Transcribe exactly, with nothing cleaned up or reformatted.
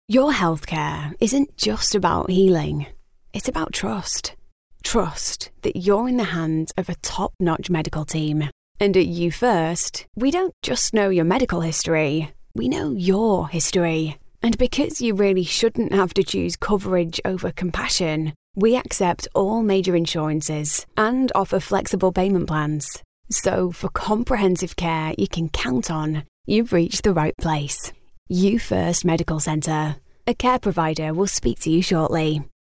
Your healthcare isn't just about healing. It's about trust. Trust that you're in the hands of a top-notch medical team. And at You First, we don't just know your medical history, we know your history. And because you really shouldn't have to choose coverage over compassion, we accept all major insurances and offer flexible payment plans. So for comprehensive care you can count on, you've reached the right place. You First Medical Centre. A care provider will speak to you shortly.